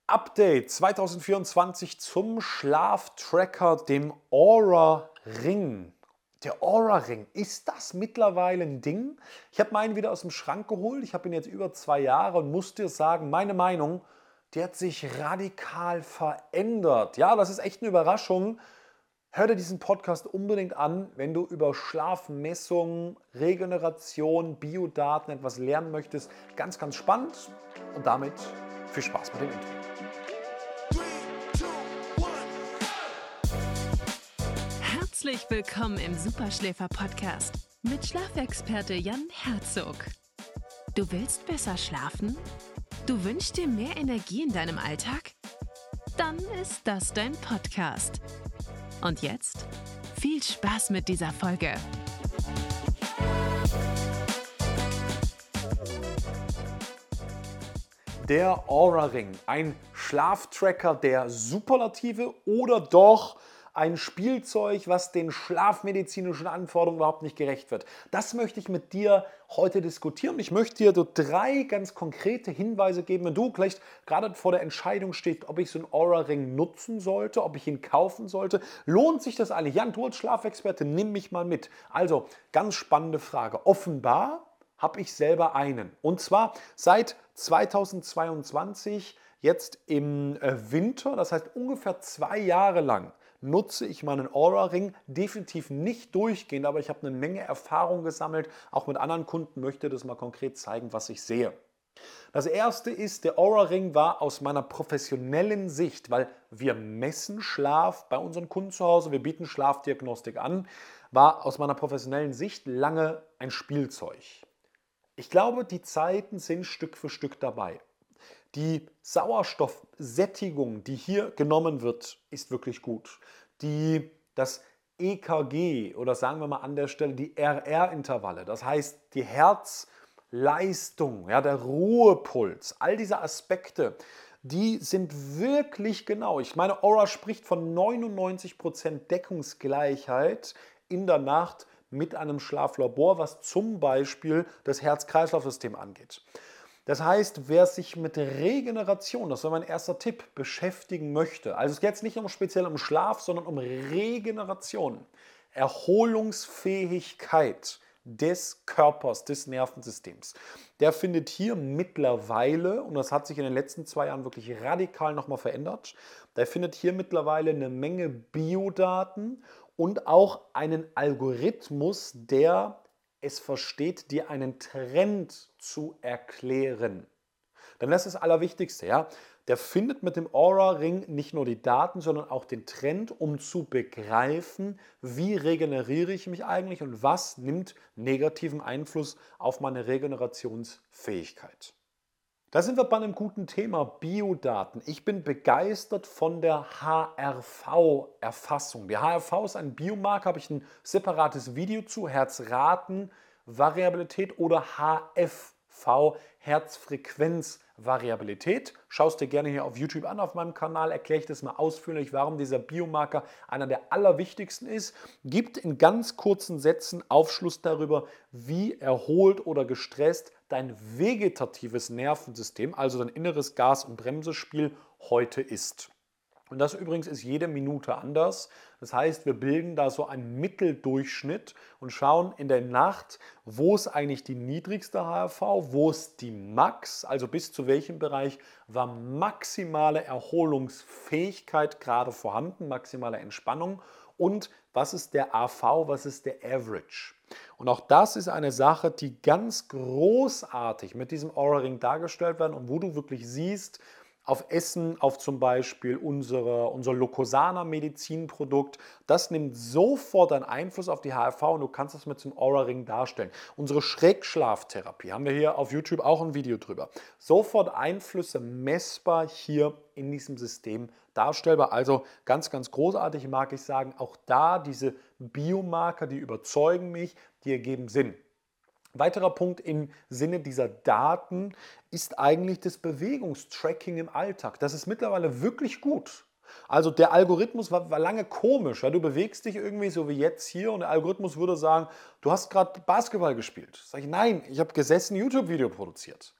Update 2024 zum Schlaftracker, dem Oura Ring. Der Oura Ring, ist das mittlerweile ein Ding? Ich habe meinen wieder aus dem Schrank geholt. Ich habe ihn jetzt über 2 Jahre und muss dir sagen, meine Meinung, die hat sich radikal verändert. Ja, das ist echt eine Überraschung. Hör dir diesen Podcast unbedingt an, wenn du über Schlafmessungen, Regeneration, Biodaten etwas lernen möchtest. Ganz, ganz spannend. Und damit viel Spaß mit dem Intro. Herzlich willkommen im Superschläfer-Podcast mit Schlafexperte Jan Herzog. Du willst besser schlafen? Du wünschst dir mehr Energie in deinem Alltag? Dann ist das dein Podcast. Und jetzt viel Spaß mit dieser Folge. Der Oura Ring, ein Schlaftracker der Superlative oder doch ein Spielzeug, was den schlafmedizinischen Anforderungen überhaupt nicht gerecht wird. Das möchte ich mit dir heute diskutieren. Ich möchte dir 3 ganz konkrete Hinweise geben, wenn du vielleicht gerade vor der Entscheidung stehst, ob ich so einen Oura Ring nutzen sollte, ob ich ihn kaufen sollte. Lohnt sich das eigentlich? Jan, du als Schlafexperte, nimm mich mal mit. Also, ganz spannende Frage. Offenbar habe ich selber einen. Und zwar seit 2022, jetzt im Winter, das heißt ungefähr 2 Jahre lang, nutze ich meinen Oura Ring, definitiv nicht durchgehend, aber ich habe eine Menge Erfahrung gesammelt, auch mit anderen Kunden, möchte das mal konkret zeigen, was ich sehe. Das erste ist, der Oura Ring war aus meiner professionellen Sicht, weil wir messen Schlaf bei unseren Kunden zu Hause, wir bieten Schlafdiagnostik an, war aus meiner professionellen Sicht lange ein Spielzeug. Ich glaube, die Zeiten sind Stück für Stück dabei. Die Sauerstoffsättigung, die hier genommen wird, ist wirklich gut. Das EKG oder sagen wir mal an der Stelle die RR-Intervalle, das heißt die Herzleistung, ja, der Ruhepuls, all diese Aspekte, die sind wirklich genau. Ich meine, Oura spricht von 99% Deckungsgleichheit in der Nacht mit einem Schlaflabor, was zum Beispiel das Herz-Kreislauf-System angeht. Das heißt, wer sich mit Regeneration, das war mein erster Tipp, beschäftigen möchte, also es geht jetzt nicht speziell um Schlaf, sondern um Regeneration, Erholungsfähigkeit des Körpers, des Nervensystems, der findet hier mittlerweile, und das hat sich in den letzten 2 Jahren wirklich radikal nochmal verändert, der findet hier mittlerweile eine Menge Biodaten und auch einen Algorithmus, der es versteht, dir einen Trend zu erklären. Denn das ist das Allerwichtigste, ja. Der findet mit dem Oura Ring nicht nur die Daten, sondern auch den Trend, um zu begreifen, wie regeneriere ich mich eigentlich und was nimmt negativen Einfluss auf meine Regenerationsfähigkeit. Da sind wir bei einem guten Thema, Biodaten. Ich bin begeistert von der HRV-Erfassung. Die HRV ist ein Biomarker, habe ich ein separates Video zu, Herzratenvariabilität oder HFV, Herzfrequenzvariabilität. Schau es dir gerne hier auf YouTube an, auf meinem Kanal, erkläre ich das mal ausführlich, warum dieser Biomarker einer der allerwichtigsten ist. Gibt in ganz kurzen Sätzen Aufschluss darüber, wie erholt oder gestresst dein vegetatives Nervensystem, also dein inneres Gas- und Bremsespiel, heute ist. Und das übrigens ist jede Minute anders. Das heißt, wir bilden da so einen Mitteldurchschnitt und schauen in der Nacht, wo ist eigentlich die niedrigste HRV, wo ist die Max, also bis zu welchem Bereich war maximale Erholungsfähigkeit gerade vorhanden, maximale Entspannung und was ist der AV, was ist der Average. Und auch das ist eine Sache, die ganz großartig mit diesem Oura Ring dargestellt werden und wo du wirklich siehst, auf Essen, auf zum Beispiel unser Locosana Medizinprodukt. Das nimmt sofort einen Einfluss auf die HRV und du kannst das mit dem Oura Ring darstellen. Unsere Schrägschlaftherapie, haben wir hier auf YouTube auch ein Video drüber. Sofort Einflüsse messbar hier in diesem System darstellbar. Also ganz, ganz großartig, mag ich sagen. Auch da diese Biomarker, die überzeugen mich, die ergeben Sinn. Weiterer Punkt im Sinne dieser Daten ist eigentlich das Bewegungstracking im Alltag. Das ist mittlerweile wirklich gut. Also der Algorithmus war lange komisch. Ja? Du bewegst dich irgendwie so wie jetzt hier und der Algorithmus würde sagen, du hast gerade Basketball gespielt. Sag ich, nein, ich habe gesessen, YouTube-Video produziert.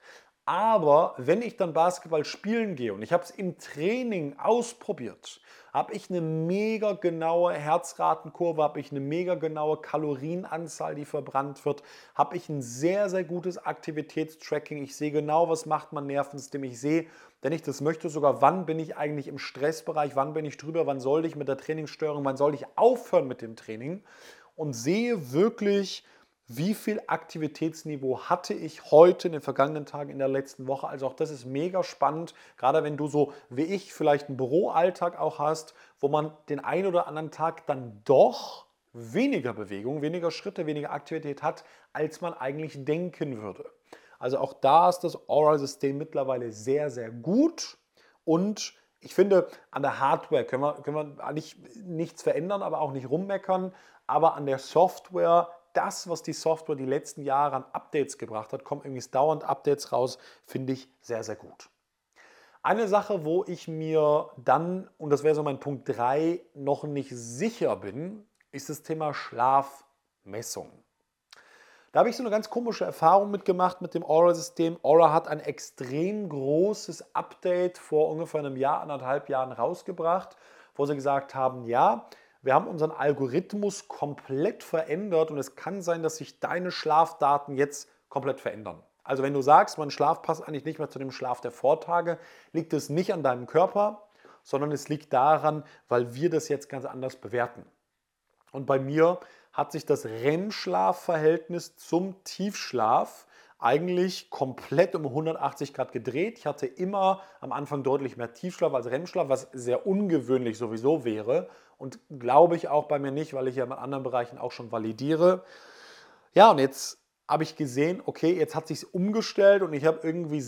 Aber wenn ich dann Basketball spielen gehe und ich habe es im Training ausprobiert, habe ich eine mega genaue Herzratenkurve, habe ich eine mega genaue Kalorienanzahl, die verbrannt wird, habe ich ein sehr, sehr gutes Aktivitätstracking. Ich sehe genau, was macht mein Nervensystem. Ich sehe, wenn ich das möchte, sogar, wann bin ich eigentlich im Stressbereich, wann bin ich drüber, wann sollte ich mit der Trainingssteuerung, wann sollte ich aufhören mit dem Training und sehe wirklich, wie viel Aktivitätsniveau hatte ich heute in den vergangenen Tagen in der letzten Woche. Also auch das ist mega spannend, gerade wenn du so wie ich vielleicht einen Büroalltag auch hast, wo man den einen oder anderen Tag dann doch weniger Bewegung, weniger Schritte, weniger Aktivität hat, als man eigentlich denken würde. Also auch da ist das Oura-System mittlerweile sehr, sehr gut und ich finde, an der Hardware können wir eigentlich nichts verändern, aber auch nicht rummeckern, aber an der Software, das, was die Software die letzten Jahre an Updates gebracht hat, kommen irgendwie dauernd Updates raus, finde ich sehr, sehr gut. Eine Sache, wo ich mir dann, und das wäre so mein Punkt 3, noch nicht sicher bin, ist das Thema Schlafmessung. Da habe ich so eine ganz komische Erfahrung mitgemacht mit dem Oura-System. Oura hat ein extrem großes Update vor ungefähr einem Jahr, 1,5 Jahren rausgebracht, wo sie gesagt haben, ja, wir haben unseren Algorithmus komplett verändert und es kann sein, dass sich deine Schlafdaten jetzt komplett verändern. Also wenn du sagst, mein Schlaf passt eigentlich nicht mehr zu dem Schlaf der Vortage, liegt es nicht an deinem Körper, sondern es liegt daran, weil wir das jetzt ganz anders bewerten. Und bei mir hat sich das REM-Schlafverhältnis zum Tiefschlaf eigentlich komplett um 180 Grad gedreht. Ich hatte immer am Anfang deutlich mehr Tiefschlaf als REM-Schlaf, was sehr ungewöhnlich sowieso wäre. Und glaube ich auch bei mir nicht, weil ich ja in anderen Bereichen auch schon validiere. Ja, und jetzt habe ich gesehen, okay, jetzt hat sich umgestellt und ich habe irgendwie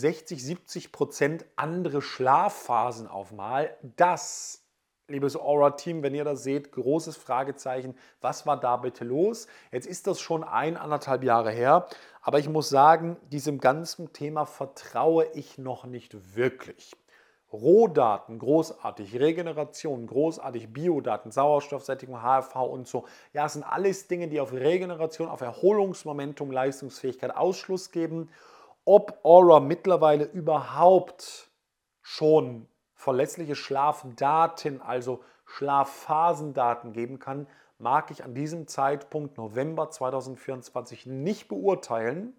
60-70% andere Schlafphasen auf Mal. Das, liebes Oura-Team, wenn ihr das seht, großes Fragezeichen. Was war da bitte los? Jetzt ist das schon 1,5 Jahre her, aber ich muss sagen, diesem ganzen Thema vertraue ich noch nicht wirklich. Rohdaten, großartig, Regeneration, großartig, Biodaten, Sauerstoffsättigung, HRV und so. Ja, es sind alles Dinge, die auf Regeneration, auf Erholungsmomentum, Leistungsfähigkeit Ausschluss geben. Ob Oura mittlerweile überhaupt schon verlässliche Schlafdaten, also Schlafphasendaten geben kann, mag ich an diesem Zeitpunkt November 2024 nicht beurteilen.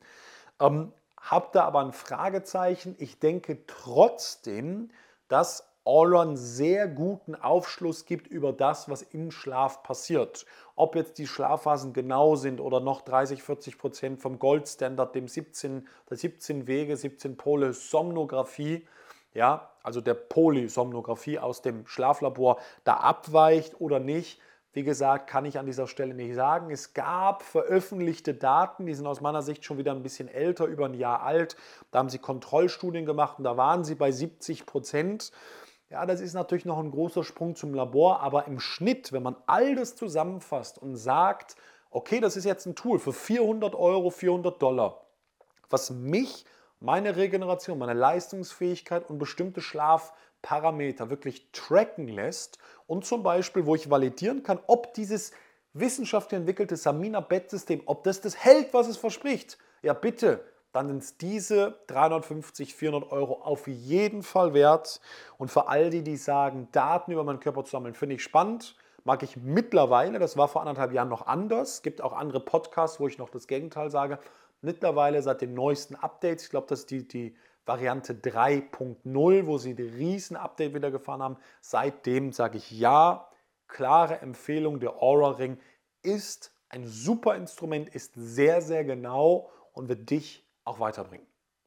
Habe da aber ein Fragezeichen. Ich denke trotzdem, dass Oura einen sehr guten Aufschluss gibt über das, was im Schlaf passiert. Ob jetzt die Schlafphasen genau sind oder noch 30-40% vom Goldstandard, dem 17 Wege, 17 Pole Somnographie, ja, also der Polysomnographie aus dem Schlaflabor, da abweicht oder nicht. Wie gesagt, kann ich an dieser Stelle nicht sagen. Es gab veröffentlichte Daten, die sind aus meiner Sicht schon wieder ein bisschen älter, über ein Jahr alt. Da haben sie Kontrollstudien gemacht und da waren sie bei 70%. Ja, das ist natürlich noch ein großer Sprung zum Labor, aber im Schnitt, wenn man all das zusammenfasst und sagt, okay, das ist jetzt ein Tool für 400 Euro, $400, was mich, meine Regeneration, meine Leistungsfähigkeit und bestimmte Schlafparameter wirklich tracken lässt und zum Beispiel, wo ich validieren kann, ob dieses wissenschaftlich entwickelte Samina-Bettsystem, ob das hält, was es verspricht. Ja, bitte, dann sind es diese 350, 400 Euro auf jeden Fall wert. Und für all die, die sagen, Daten über meinen Körper zu sammeln, finde ich spannend. Mag ich mittlerweile, das war vor 1,5 Jahren noch anders. Es gibt auch andere Podcasts, wo ich noch das Gegenteil sage. Mittlerweile seit den neuesten Updates, ich glaube, das ist die Variante 3.0, wo sie ein riesen Update wieder gefahren haben. Seitdem sage ich ja, klare Empfehlung, der Oura Ring ist ein super Instrument, ist sehr, sehr genau und wird dich auch weiterbringen.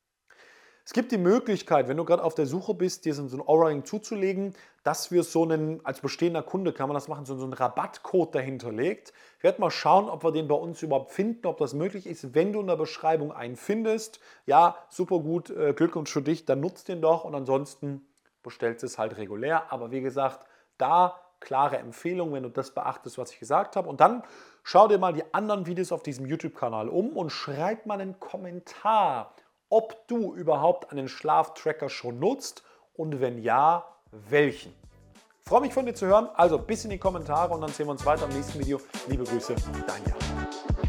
Es gibt die Möglichkeit, wenn du gerade auf der Suche bist, dir so einen Oura Ring zuzulegen, dass wir so einen, als bestehender Kunde kann man das machen, so einen Rabattcode dahinter legt. Ich werde mal schauen, ob wir den bei uns überhaupt finden, ob das möglich ist. Wenn du in der Beschreibung einen findest, ja, super gut, Glückwunsch für dich, dann nutzt den doch und ansonsten bestellst du es halt regulär. Aber wie gesagt, da klare Empfehlung, wenn du das beachtest, was ich gesagt habe. Und dann schau dir mal die anderen Videos auf diesem YouTube-Kanal um und schreib mal einen Kommentar, ob du überhaupt einen Schlaftracker schon nutzt und wenn ja, welchen. Ich freue mich von dir zu hören, also bis in die Kommentare und dann sehen wir uns weiter im nächsten Video. Liebe Grüße, dein Jan.